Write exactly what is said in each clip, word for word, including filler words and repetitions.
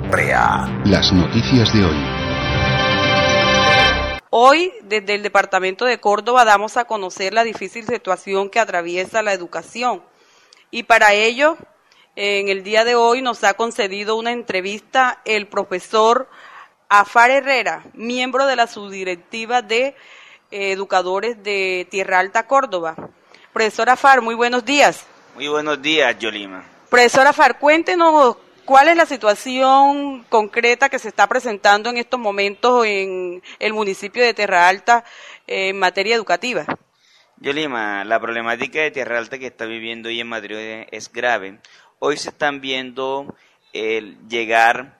R E A. Las noticias de hoy. Hoy, desde el departamento de Córdoba, damos a conocer la difícil situación que atraviesa la educación. Y para ello, en el día de hoy nos ha concedido una entrevista el profesor Afar Herrera, miembro de la subdirectiva de eh, educadores de Tierra Alta, Córdoba. Profesor Afar, muy buenos días. Muy buenos días, Yolima. Profesor Afar, cuéntenos cuál es la situación concreta que se está presentando en estos momentos en el municipio de Tierra Alta eh, en materia educativa. Yolima, la problemática de Tierra Alta que está viviendo hoy en Madrid es grave. Hoy se están viendo el llegar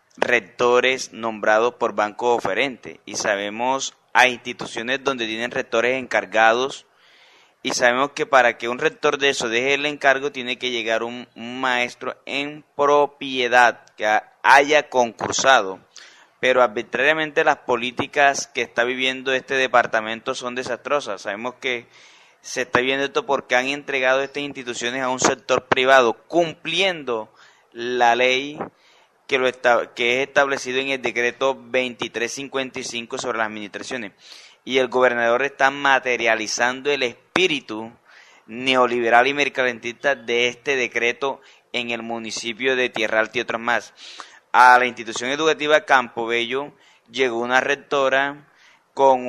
rectores nombrados por banco oferente y sabemos a instituciones donde tienen rectores encargados y sabemos que para que un rector de eso deje el encargo tiene que llegar un, un maestro en propiedad que haya concursado, pero arbitrariamente las políticas que está viviendo este departamento son desastrosas. Sabemos que se está viendo esto porque han entregado estas instituciones a un sector privado cumpliendo la ley que, lo está, que es establecido en el decreto veintitrés cincuenta y cinco sobre las administraciones. Y el gobernador está materializando el espíritu neoliberal y mercantilista de este decreto en el municipio de Tierra Alta y otros más. A la institución educativa Campobello llegó una rectora con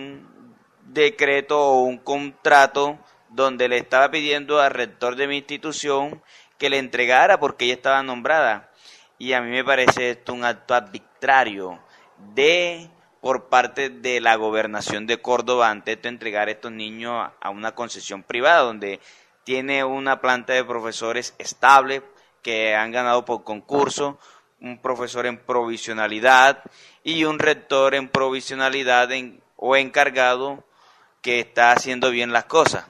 un decreto o un contrato donde le estaba pidiendo al rector de mi institución que le entregara porque ella estaba nombrada. Y a mí me parece esto un acto arbitrario de... por parte de la gobernación de Córdoba ante esto entregar a estos niños a una concesión privada donde tiene una planta de profesores estable que han ganado por concurso, un profesor en provisionalidad y un rector en provisionalidad en, o encargado que está haciendo bien las cosas.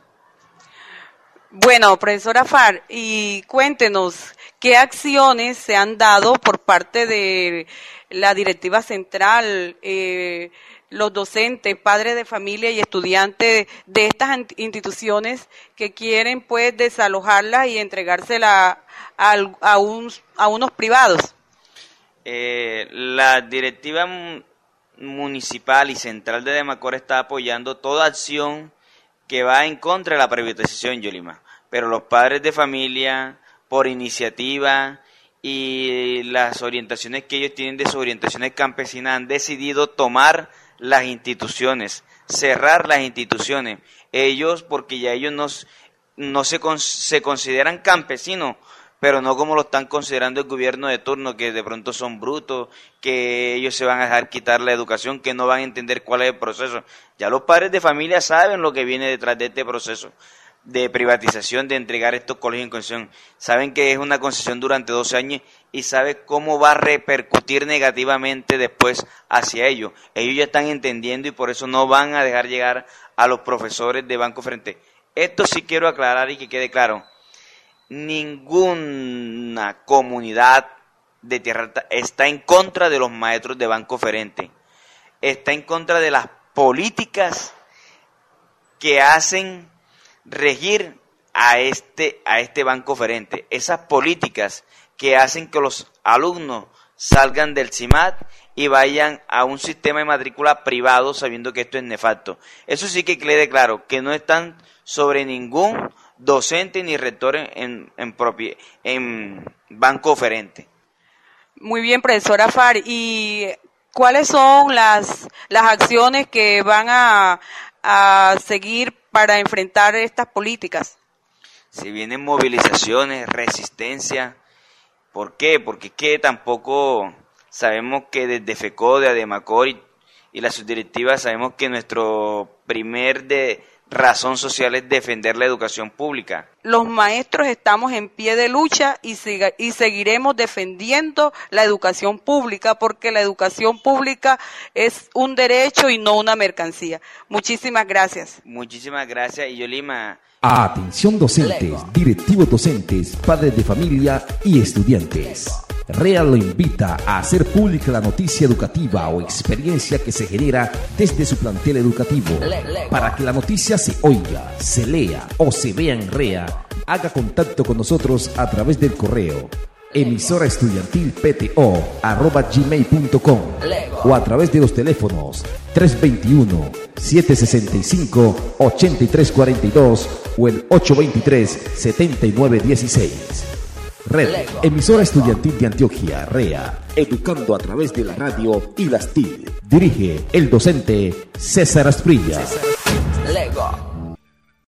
Bueno, profesor Afar, y cuéntenos qué acciones se han dado por parte de la directiva central, eh, los docentes, padres de familia y estudiantes de estas instituciones que quieren pues desalojarlas y entregárselas a, a, un, a unos privados. Eh, la directiva municipal y central de Demacor está apoyando toda acción que va en contra de la privatización, Yolima, pero los padres de familia, por iniciativa y las orientaciones que ellos tienen de sus orientaciones campesinas, han decidido tomar las instituciones, cerrar las instituciones. Ellos, porque ya ellos no, no se, se consideran campesinos, pero no como lo están considerando el gobierno de turno, que de pronto son brutos, que ellos se van a dejar quitar la educación, que no van a entender cuál es el proceso. Ya los padres de familia saben lo que viene detrás de este proceso de privatización, de entregar estos colegios en concesión. Saben que es una concesión durante doce años y saben cómo va a repercutir negativamente después hacia ellos. Ellos ya están entendiendo y por eso no van a dejar llegar a los profesores de Banco Frente. Esto sí quiero aclarar y que quede claro. Ninguna comunidad de Tierra Alta está en contra de los maestros de Banco Oferente. Está en contra de las políticas que hacen regir a este, a este banco oferente. Esas políticas que hacen que los alumnos salgan del C I M A T y vayan a un sistema de matrícula privado sabiendo que esto es nefasto. Eso sí que quede claro, que no están sobre ningún docente ni rector en, en, propi, en banco oferente. Muy bien, profesor Afar. ¿Y cuáles son las, las acciones que van a, a seguir para enfrentar estas políticas? Si vienen movilizaciones, resistencia. ¿Por qué? Porque es que tampoco sabemos que desde FECODE, Ademacor y, y la subdirectiva sabemos que nuestro primer de razón social es defender la educación pública. Los maestros estamos en pie de lucha y, siga, y seguiremos defendiendo la educación pública porque la educación pública es un derecho y no una mercancía. Muchísimas gracias. Muchísimas gracias. Y Yolima... Atención docentes, directivos docentes, padres de familia y estudiantes. R E A lo invita a hacer pública la noticia educativa o experiencia que se genera desde su plantel educativo. Para que la noticia se oiga, se lea o se vea en R E A, haga contacto con nosotros a través del correo emisora estudiantil p t o arroba gmail punto com o a través de los teléfonos tres dos uno, siete seis cinco, ocho tres cuatro dos o el ocho dos tres, siete nueve uno seis. Red Emisora Estudiantil de Antioquia, REA, educando a través de la radio y las T I C. Dirige el docente César Asprilla.